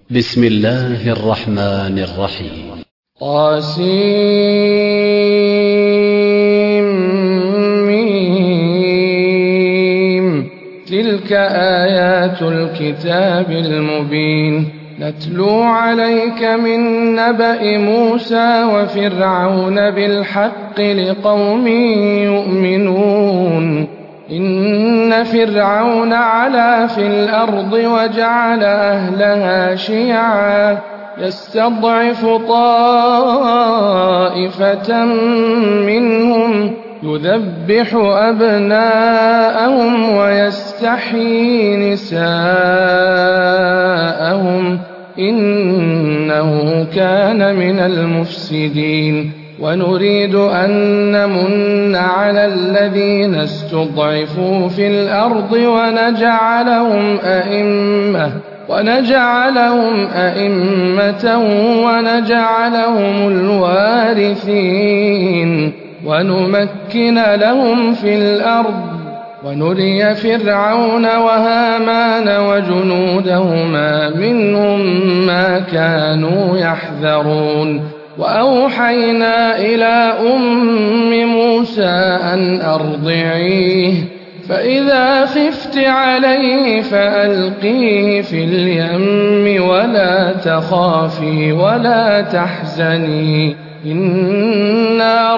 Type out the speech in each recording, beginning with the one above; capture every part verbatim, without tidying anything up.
بسم الله الرحمن الرحيم. طاسيم. تلك آيات الكتاب المبين. نتلو عليك من نبأ موسى وفرعون بالحق لقوم يؤمنون. إن فرعون علا في الأرض وجعل أهلها شيعا يستضعف طائفة منهم يذبح أبناءهم ويستحيي نساءهم إنه كان من المفسدين. ونريد أن نمن على الذين استضعفوا في الأرض ونجعلهم أئمة ونجعلهم أئمة ونجعلهم الوارثين ونمكن لهم في الأرض ونري فرعون وهامان وجنودهما منهم ما كانوا يحذرون. وأوحينا إلى أم موسى أن أرضعيه فإذا خفت عليه فألقيه في اليم ولا تخافي ولا تحزني إنا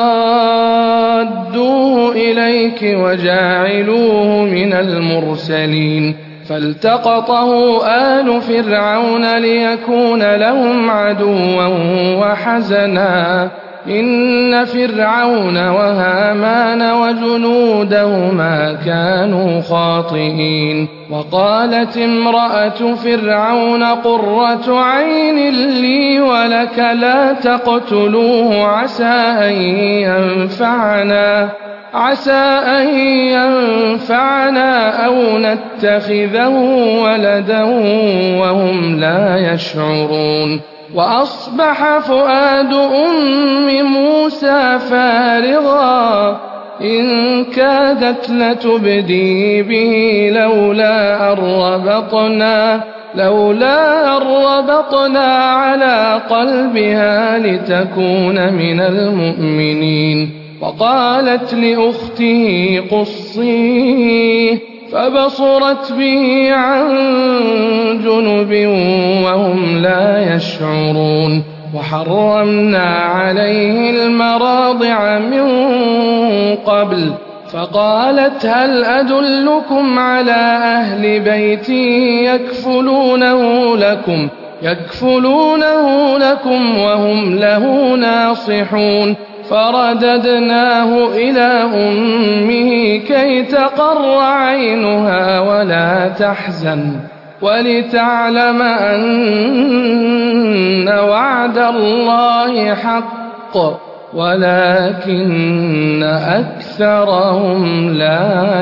رادوه إليك وجاعلوه من المرسلين. فالتقطه آل فرعون ليكون لهم عدوا وحزنا إن فرعون وهامان وجنودهما كانوا خاطئين. وقالت امرأة فرعون قرة عين لي ولك لا تقتلوه عسى أن ينفعنا عسى أن ينفعنا أو نتخذه ولدا وهم لا يشعرون. وأصبح فؤاد أم موسى فارغا إن كادت لتبدي به لولا أن ربطنا لولا أن ربطنا على قلبها لتكون من المؤمنين. وقالت لأخته قصيه فبصرت به عن جنب وهم لا يشعرون. وحرمنا عليه المراضع من قبل فقالت هل أدلكم على أهل بيت يكفلونه لكم يكفلونه لكم وهم له ناصحون. فرددناه إلى أمه كي تقر عينها ولا تحزن ولتعلم أن وعد الله حق ولكن أكثرهم لا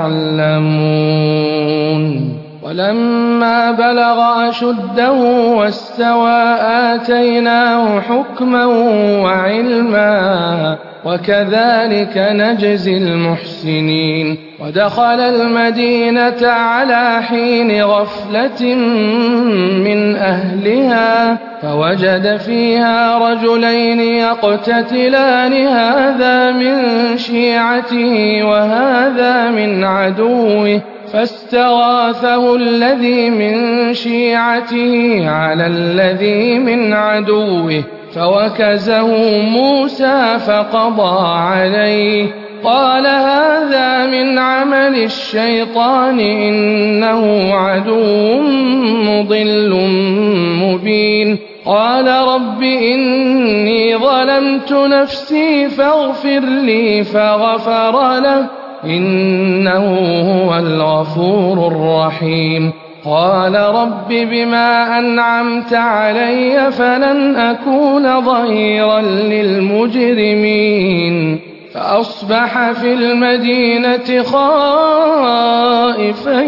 يعلمون. ولما بلغ أشده واستوى آتيناه حكما وعلما وكذلك نجزي المحسنين. ودخل المدينة على حين غفلة من أهلها فوجد فيها رجلين يقتتلان هذا من شيعته وهذا من عدوه فاستغاثه الذي من شيعته على الذي من عدوه فوكزه موسى فقضى عليه قال هذا من عمل الشيطان إنه عدو مضل مبين. قال رب إني ظلمت نفسي فاغفر لي فغفر له إنه هو الغفور الرحيم. قال رب بما أنعمت علي فلن أكون ظهيرا للمجرمين. فأصبح في المدينة خائفا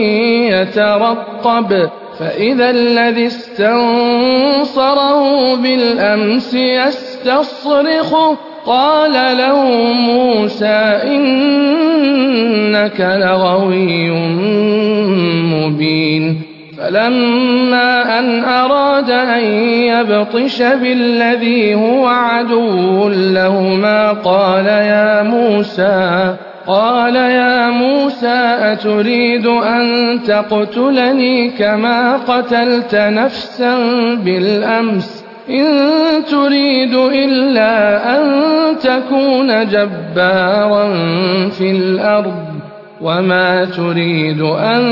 يترقب فإذا الذي استنصره بالأمس يستصرخه قال له موسى إنك لغوي مبين. فلما أن أراد أن يبطش بالذي هو عدو لهما قال يا موسى قال يا موسى أتريد أن تقتلني كما قتلت نفسا بالأمس إن تريد إلا أن تكون جبارا في الأرض وما تريد أن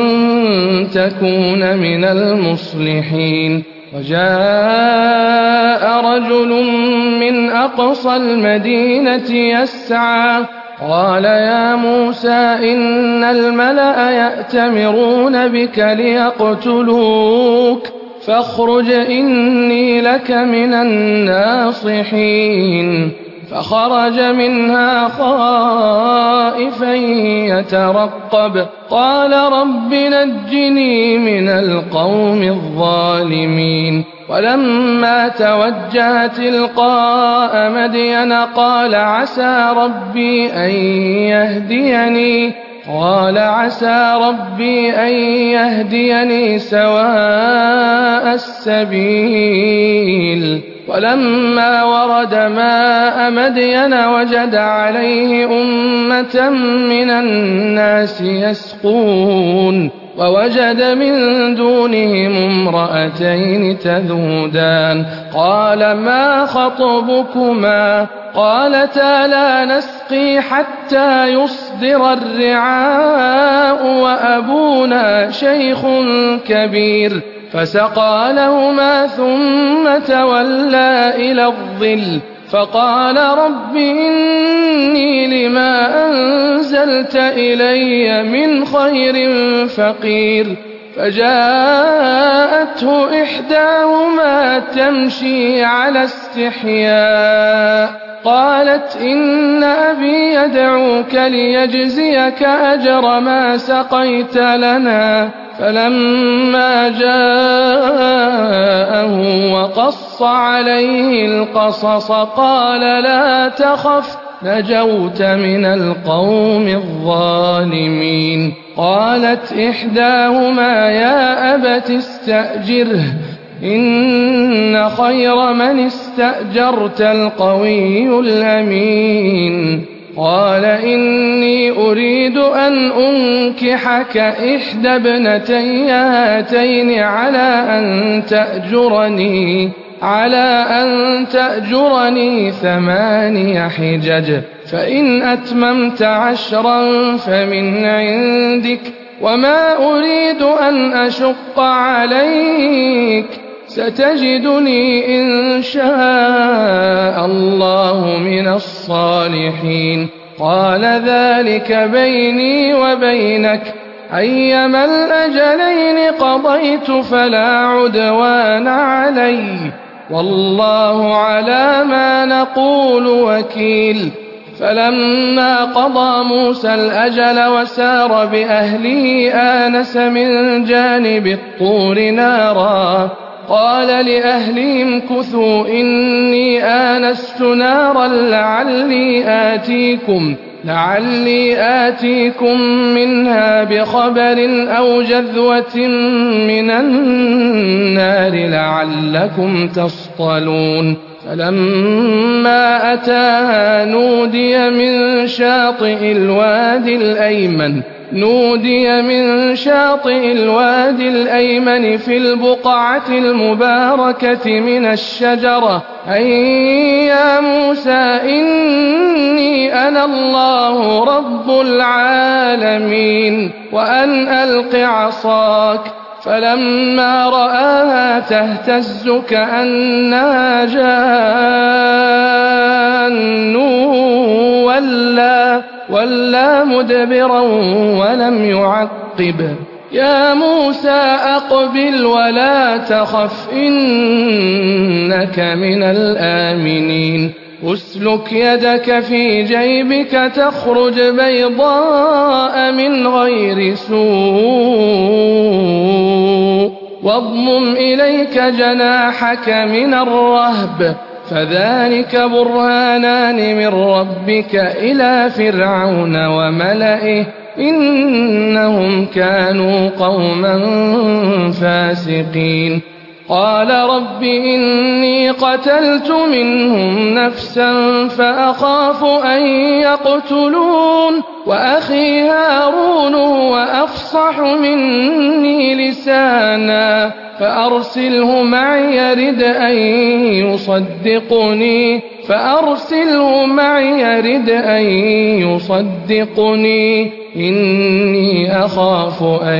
تكون من المصلحين وجاء رجل من أقصى المدينة يسعى قال يا موسى إن الملأ يأتمرون بك ليقتلوك فاخرج إني لك من الناصحين فخرج منها خائفا يترقب قال رب نجني من القوم الظالمين ولما توجه تلقاء مدين قال عسى ربي أن يهديني قال عسى ربي أن يهديني سواء السبيل ولما ورد ماء مدين وجد عليه أمة من الناس يسقون ووجد من دونهم امرأتين تذودان قال ما خطبكما قالتا لا نسقي حتى يصدر الرعاء وأبونا شيخ كبير فسقى لهما ثم تولى إلى الظل فقال رب إني لما أنزلت إلي من خير فقير فجاءته إحداهما تمشي على استحياء قالت إن أبي يدعوك ليجزيك أجر ما سقيت لنا فلما جاءه وقص عليه القصص قال لا تخف نجوت من القوم الظالمين قالت إحداهما يا أبت استأجره إن خير من استأجرت القوي الأمين قال إني أريد أن أنكحك إحدى ابنتي هاتين على أن تأجرني على أن تأجرني ثماني حجج فإن أتممت عشرا فمن عندك وما أريد أن أشق عليك ستجدني إن شاء الله من الصالحين قال ذلك بيني وبينك أيما الأجلين قضيت فلا عدوان علي والله على ما نقول وكيل فلما قضى موسى الأجل وسار بأهله آنس من جانب الطور نارا قال لأهلهم كثوا إني آنست نارا لعلي آتيكم لعلي آتيكم منها بخبر أو جذوة من النار لعلكم تصطلون فلما أتاها نودي من شاطئ الوادي الأيمن نودي من شاطئ الوادي الأيمن في البقعة المباركة من الشجرة أي يا موسى إني أنا الله رب العالمين وأن ألق عصاك فلما رآها تهتز كأنها جان ولا, ولا مدبرا ولم يعقب يا موسى أقبل ولا تخف إنك من الآمنين أسلك يدك في جيبك تخرج بيضاء من غير سوء واضمم إليك جناحك من الرهب فذلك برهانان من ربك إلى فرعون وملئه إنهم كانوا قوما فاسقين قال رب إني قتلت منهم نفسا فأخاف أن يقتلون وأخي هارون هو أفصح مني لسانا فأرسله معي يرد أن يصدقني فأرسله معي يرد أن يصدقني إني أخاف أن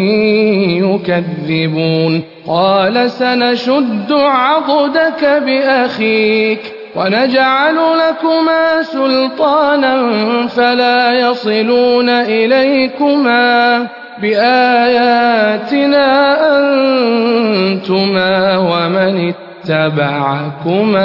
يكذبون قال سنشد عضدك بأخيك ونجعل لكما سلطانا فلا يصلون إليكما بآياتنا أنتما ومن اتبعكما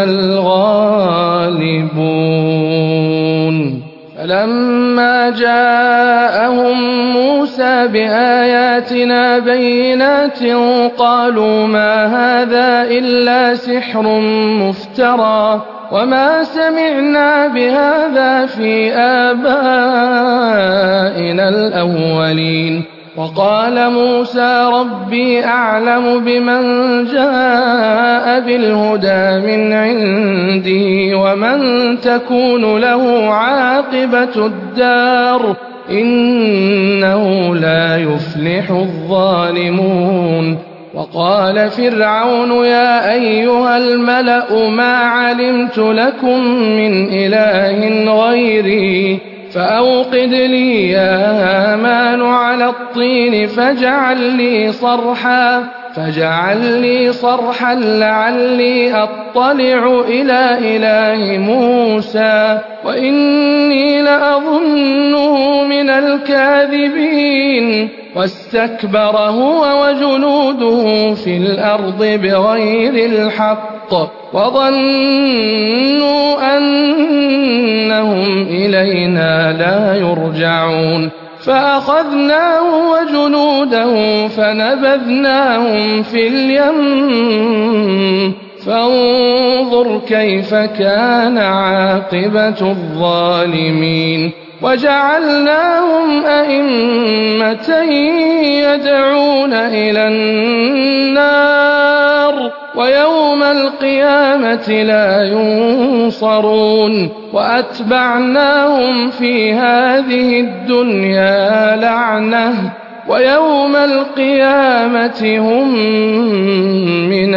الغالبون فلما جاءهم موسى بآياتنا بينات قالوا ما هذا إلا سحر مفترى وما سمعنا بهذا في آبائنا الأولين وقال موسى ربي أعلم بمن جاء بالهدى من عنده ومن تكون له عاقبة الدار إنه لا يفلح الظالمون وقال فرعون يا أيها الملأ ما علمت لكم من إله غيري فأوقد لي يا هامان على الطين فاجعل لي صرحا فاجعل لي صرحا لعلي أطلع إلى إله موسى وإني لأظنه من الكاذبين واستكبر هو وجنوده في الأرض بغير الحق وظنوا أنهم إلينا لا يرجعون فأخذناه وجنوده فنبذناهم في اليم فانظر كيف كان عاقبة الظالمين وجعلناهم أئمة يدعون إلى النار ويوم القيامة لا ينصرون وأتبعناهم في هذه الدنيا لعنة ويوم القيامة هم من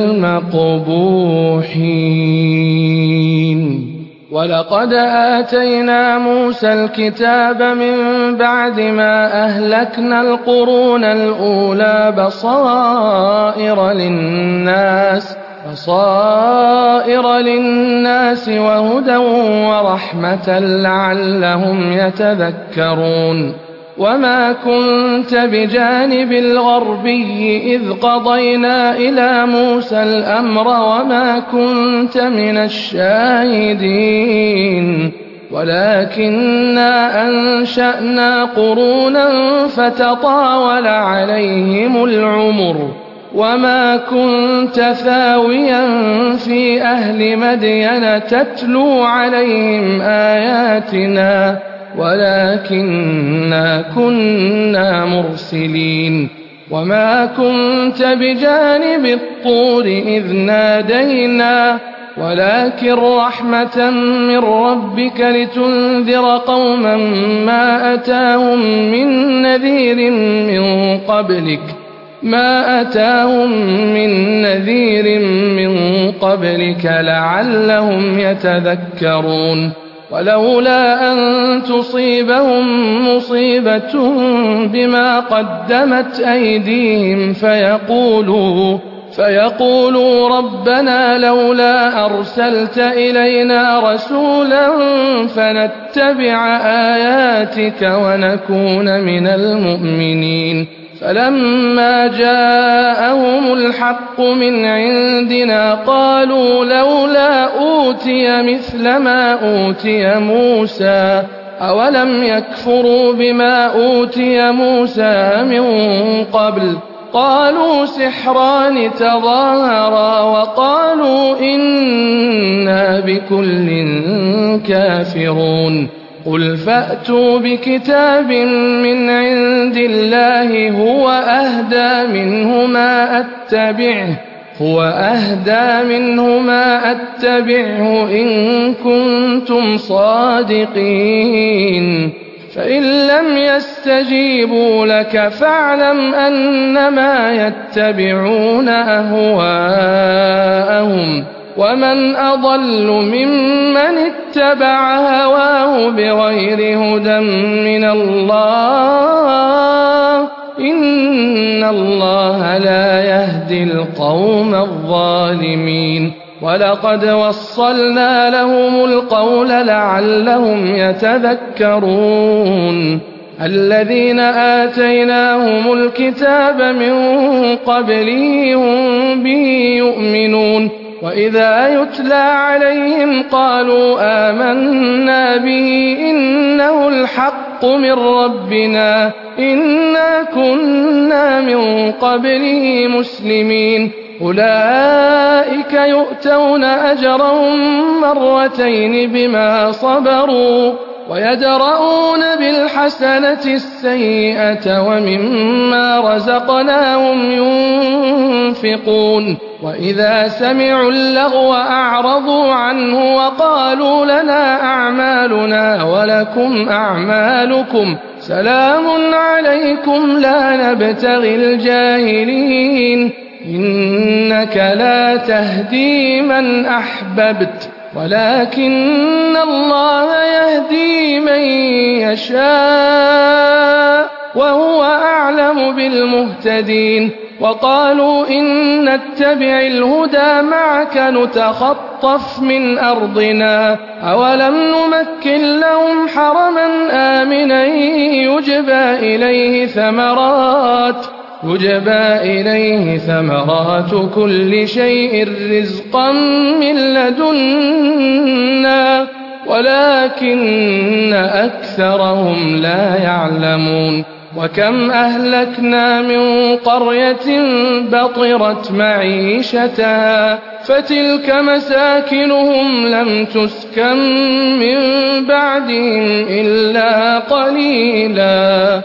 المقبوحين ولقد آتينا موسى الكتاب من بعد ما أهلكنا القرون الأولى بصائر للناس بصائر للناس وهدى ورحمة لعلهم يتذكرون وما كنت بجانب الغربي إذ قضينا إلى موسى الأمر وما كنت من الشاهدين ولكننا أنشأنا قرونا فتطاول عليهم العمر وما كنت ثاويا في أهل مدين تتلو عليهم آياتنا ولكننا كنا مرسلين وما كنت بجانب الطور إذ نادينا ولكن رحمة من ربك لتنذر قوما ما أتاهم من نذير من قبلك ما أتاهم من نذير من قبلك لعلهم يتذكرون ولولا أن تصيبهم مصيبة بما قدمت أيديهم فيقولوا فيقولوا ربنا لولا أرسلت إلينا رسولا فنتبع آياتك ونكون من المؤمنين فلما جاءهم الحق من عندنا قالوا لولا أوتي مثل ما أوتي موسى أولم يكفروا بما أوتي موسى من قبل قالوا سحران تظاهرا وقالوا إنا بكل كافرون قل فأتوا بكتاب من عند الله هو أهدى منه ما أتبعه هو أهدى منه ما أتبعه إن كنتم صادقين فإن لم يستجيبوا لك فاعلم أنما يتبعون أهواءهم ومن أضل ممن اتبع هواه بغير هدى من الله إن الله لا يهدي القوم الظالمين ولقد وصلنا لهم القول لعلهم يتذكرون الذين آتيناهم الكتاب من قبله هم به يؤمنون وإذا يتلى عليهم قالوا آمنا به إنه الحق من ربنا إنا كنا من قبله مسلمين أولئك يؤتون أجرهم مرتين بما صبروا ويدرؤون بالحسنة السيئة ومما رزقناهم ينفقون وإذا سمعوا اللغو أعرضوا عنه وقالوا لنا أعمالنا ولكم أعمالكم سلام عليكم لا نبتغي الجاهلين إنك لا تهدي من أحببت ولكن الله يهدي من يشاء وهو أعلم بالمهتدين وقالوا إن نتبع الهدى معك نتخطف من أرضنا أولم نمكن لهم حرما آمنا يجبى إليه ثمرات يجبى إليه ثمرات كل شيء رزقا من لدنا ولكن أكثرهم لا يعلمون وكم أهلكنا من قرية بطرت معيشتها فتلك مساكنهم لم تسكن من بعدهم إلا قليلا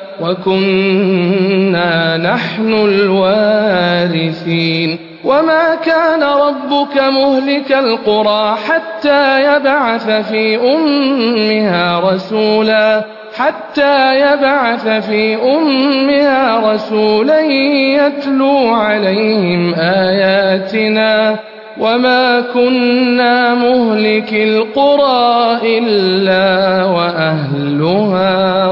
وكنا نحن الوارثين وما كان ربك مهلك القرى حتى يبعث في أمها رسولا حتى يبعث في أمها رسولا يتلو عليهم آياتنا وما كنا مهلك القرى إلا وأهلها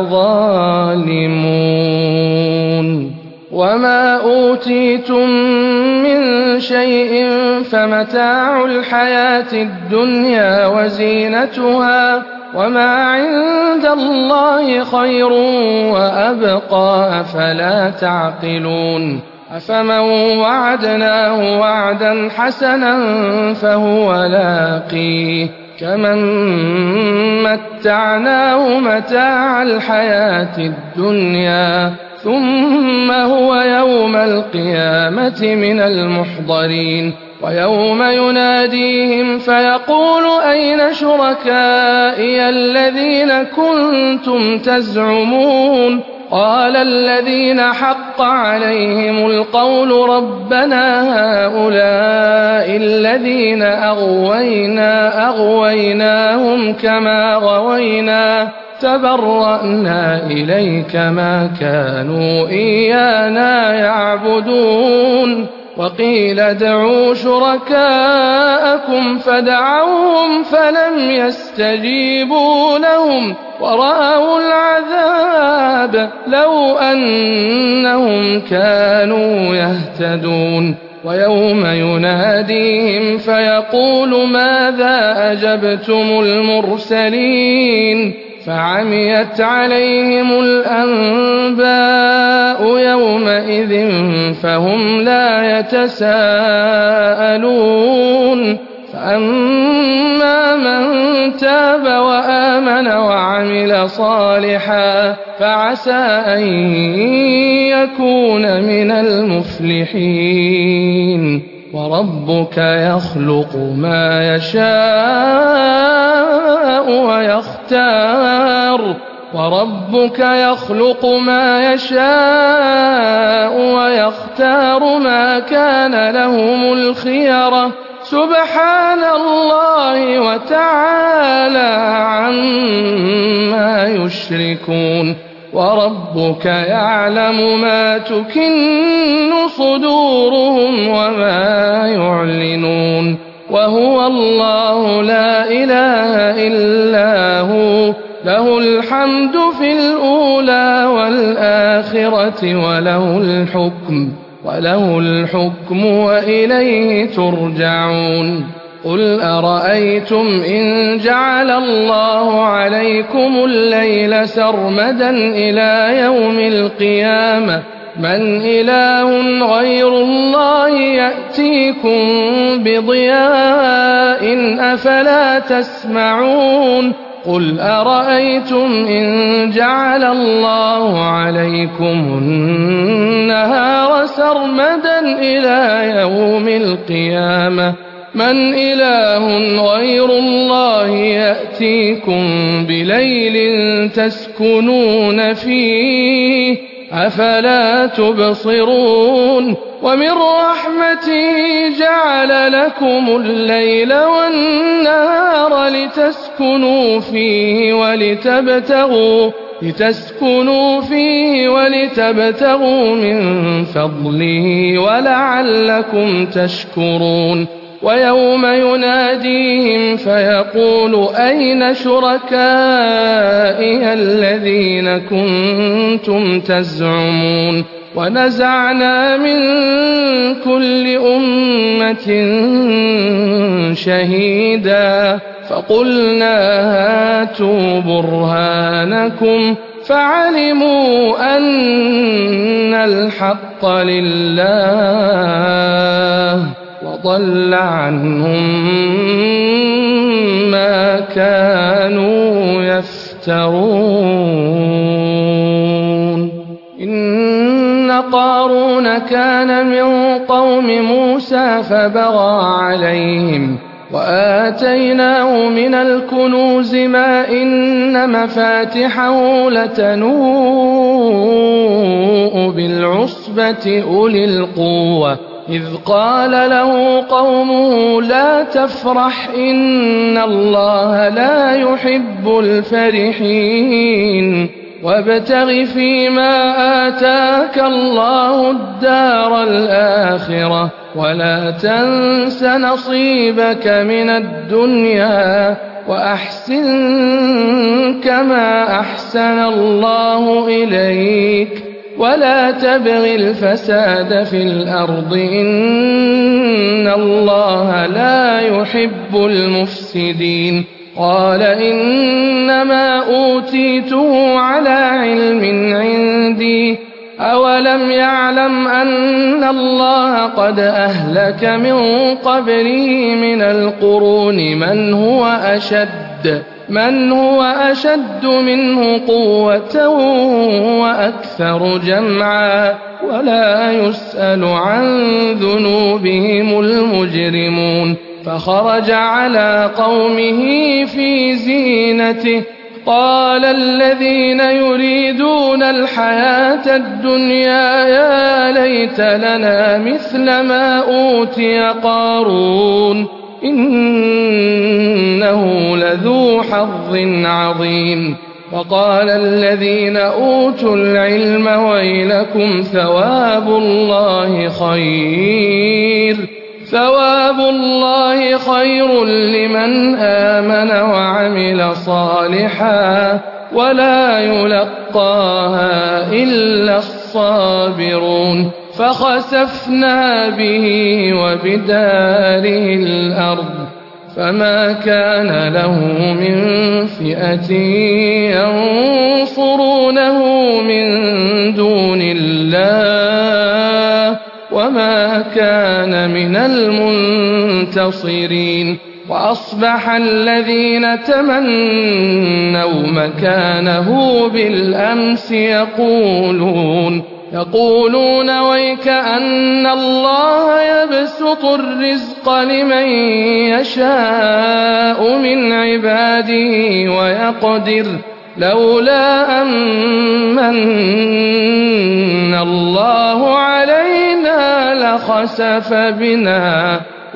ظالمون وما أوتيتم من شيء فمتاع الحياة الدنيا وزينتها وما عند الله خير وأبقى أفلا تعقلون أفمن وعدناه وعدا حسنا فهو لاقيه كمن متعناه متاع الحياة الدنيا ثم هو يوم القيامة من المحضرين ويوم يناديهم فيقول أين شركائي الذين كنتم تزعمون قال الذين حق عليهم القول ربنا هؤلاء الذين أغوينا أغويناهم كما غوينا تبرأنا إليك ما كانوا إيانا يعبدون وقيل ادعوا شركاءكم فدعوهم فلم يستجيبوا لهم ورأوا العذاب لو أنهم كانوا يهتدون ويوم يناديهم فيقول ماذا أجبتم المرسلين فعميت عليهم الأنباء يومئذ فهم لا يتساءلون فأما من تاب وآمن وعمل صالحا فعسى أن يكون من المفلحين وربك يخلق ما يشاء ويختار وربك يخلق ما يشاء ويختار ما كان لهم الخيرة سبحان الله وتعالى عما يشركون وربك يعلم ما تكن صدورهم وما يعلنون وهو الله لا إله إلا هو له الحمد في الأولى والآخرة وله الحكم وله الحكم وإليه ترجعون قل أرأيتم إن جعل الله عليكم الليل سرمدا إلى يوم القيامة من إله غير الله يأتيكم بضياء أفلا تسمعون قل أرأيتم إن جعل الله عليكم النهار سرمدا إلى يوم القيامة من إله غير الله يأتيكم بليل تسكنون فيه أفلا تبصرون ومن رحمته جعل لكم الليل والنهار لتسكنوا فيه ولتبتغوا لتسكنوا فيه ولتبتغوا من فضله ولعلكم تشكرون ويوم يناديهم فيقول أين شركائي الذين كنتم تزعمون ونزعنا من كل أمة شهيدا فقلنا هاتوا برهانكم فعلموا أن الحق لله وضل عنهم ما كانوا يفترون إن قارون كان من قوم موسى فبغى عليهم وآتيناه من الكنوز ما إن مفاتحه لتنوء بالعصبة أولي القوة إذ قال له قومه لا تفرح إن الله لا يحب الفرحين وابتغ فيما آتاك الله الدار الآخرة ولا تنس نصيبك من الدنيا وأحسن كما أحسن الله إليك ولا تبغ الفساد في الأرض إن الله لا يحب المفسدين قال إنما أوتيته على علم عندي أولم يعلم أن الله قد أهلك من قبله من القرون من هو أشد من هو أشد منه قوة وأكثر جمعا ولا يسأل عن ذنوبهم المجرمون فخرج على قومه في زينته قال الذين يريدون الحياة الدنيا يا ليت لنا مثل ما أوتي قارون إنه لذو حظ عظيم وقال الذين أوتوا العلم ويلكم ثواب الله خير ثواب الله خير لمن آمن وعمل صالحا ولا يلقاها إلا الصابرون فخسفنا به وبداره الأرض فما كان له من فئة ينصرونه من دون الله وما كان من المنتصرين وأصبح الذين تمنوا مكانه بالأمس يقولون يقولون ويك أن الله يبسط الرزق لمن يشاء من عباده ويقدر لولا أمن الله علينا لخسف بنا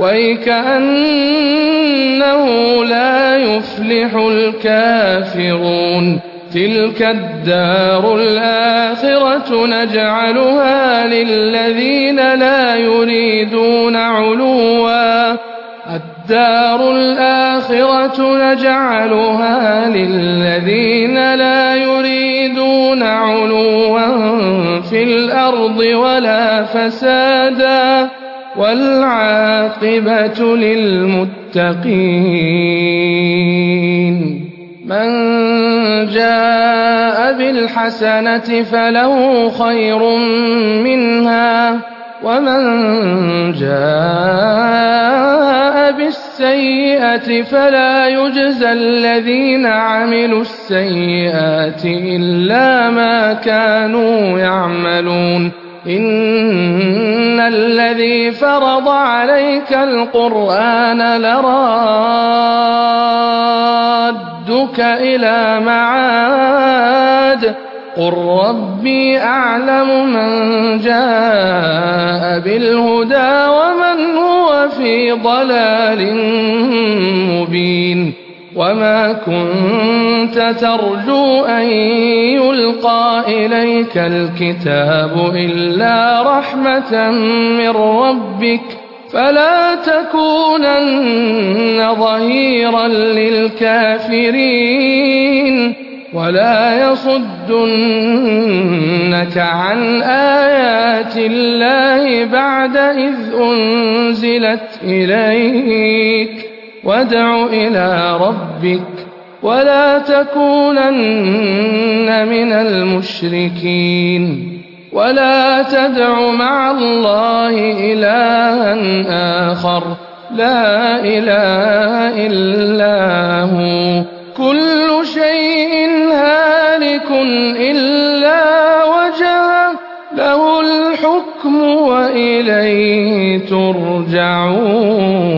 ويكأنه لا يفلح الكافرون تلك الدار الآخرة نجعلها للذين لا يريدون علوا الدار الآخرة نجعلها للذين لا يريدون علوا في الأرض ولا فسادا والعاقبة للمتقين من جاء بالحسنة فله خير منها ومن جاء بالسيئة فلا يجزى الذين عملوا السيئات إلا ما كانوا يعملون إن الذي فرض عليك القرآن لرادك إلى معاد قل ربي أعلم من جاء بالهدى ومن هو في ضلال مبين وما كنت ترجو أن يلقى إليك الكتاب إلا رحمة من ربك فلا تكونن ظهيرا للكافرين ولا يصدنك عن آيات الله بعد إذ أنزلت إليك وادع إلى ربك ولا تكونن من المشركين ولا تدع مع الله إلها آخر لا إله إلا هو كل شيء هالك إلا وجهه له الحكم وإليه ترجعون